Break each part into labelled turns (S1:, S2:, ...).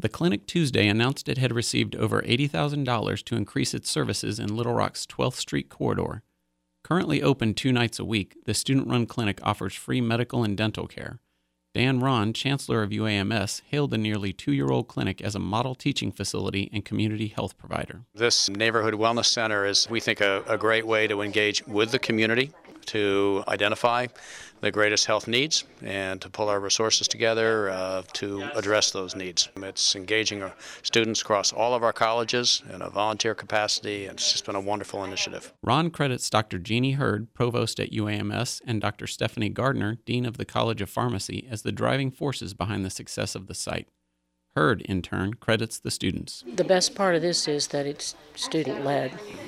S1: The clinic Tuesday announced it had received over $80,000 to increase its services in Little Rock's 12th Street corridor. Currently open 2 nights a week, the student-run clinic offers free medical and dental care. Dan Ron, Chancellor of UAMS, hailed the nearly 2-year-old clinic as a model teaching facility and community health provider.
S2: This neighborhood wellness center is, we think, a great way to engage with the community, to identify the greatest health needs and to pull our resources together to address those needs. It's engaging our students across all of our colleges in a volunteer capacity, and it's just been a wonderful initiative.
S1: Ron credits Dr. Jeannie Hurd, provost at UAMS, and Dr. Stephanie Gardner, dean of the College of Pharmacy, as the driving forces behind the success of the site. Hurd, in turn, credits the students.
S3: The best part of this is that it's student-led.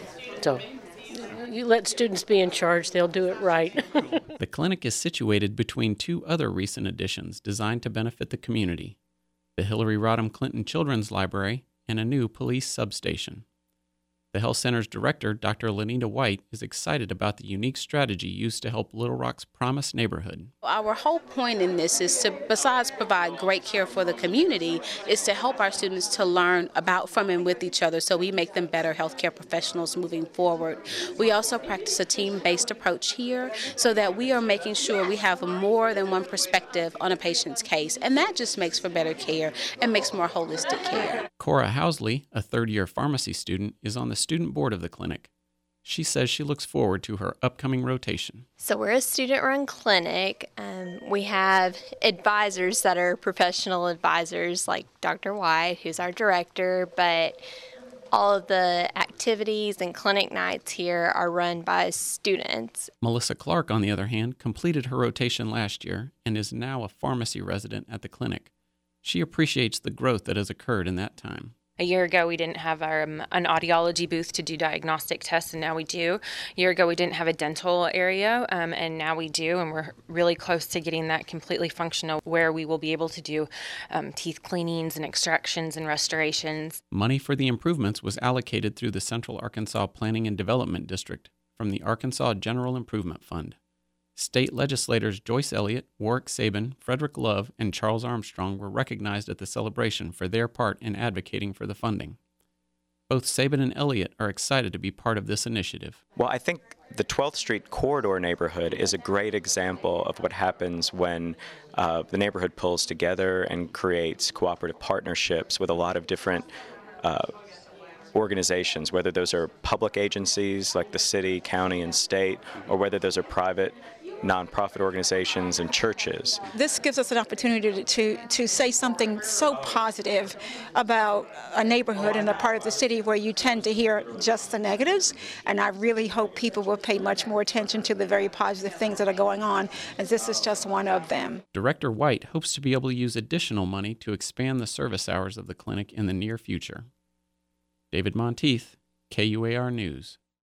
S3: So you let students be in charge, they'll do it right.
S1: The clinic is situated between 2 other recent additions designed to benefit the community: the Hillary Rodham Clinton Children's Library and a new police substation. The health center's director, Dr. Lenita White, is excited about the unique strategy used to help Little Rock's Promise neighborhood.
S4: Our whole point in this is to, besides provide great care for the community, is to help our students to learn about, from, and with each other so we make them better healthcare professionals moving forward. We also practice a team-based approach here so that we are making sure we have more than one perspective on a patient's case, and that just makes for better care and makes more holistic care.
S1: Cora Housley, a third-year pharmacy student, is on the student board of the clinic. She says she looks forward to her upcoming rotation.
S5: So we're a student-run clinic. We have advisors that are professional advisors like Dr. White, who's our director, but all of the activities and clinic nights here are run by students.
S1: Melissa Clark, on the other hand, completed her rotation last year and is now a pharmacy resident at the clinic. She appreciates the growth that has occurred in that time.
S6: A year ago, we didn't have an audiology booth to do diagnostic tests, and now we do. A year ago, we didn't have a dental area, and now we do, and we're really close to getting that completely functional, where we will be able to do teeth cleanings and extractions and restorations.
S1: Money for the improvements was allocated through the Central Arkansas Planning and Development District from the Arkansas General Improvement Fund. State legislators Joyce Elliott, Warwick Sabin, Frederick Love, and Charles Armstrong were recognized at the celebration for their part in advocating for the funding. Both Sabin and Elliott are excited to be part of this initiative.
S7: Well, I think the 12th Street corridor neighborhood is a great example of what happens when the neighborhood pulls together and creates cooperative partnerships with a lot of different organizations, whether those are public agencies like the city, county, and state, or whether those are private nonprofit organizations and churches.
S8: This gives us an opportunity to say something so positive about a neighborhood and a part of the city where you tend to hear just the negatives, and I really hope people will pay much more attention to the very positive things that are going on, as this is just one of them.
S1: Director White hopes to be able to use additional money to expand the service hours of the clinic in the near future. David Monteith, KUAR News.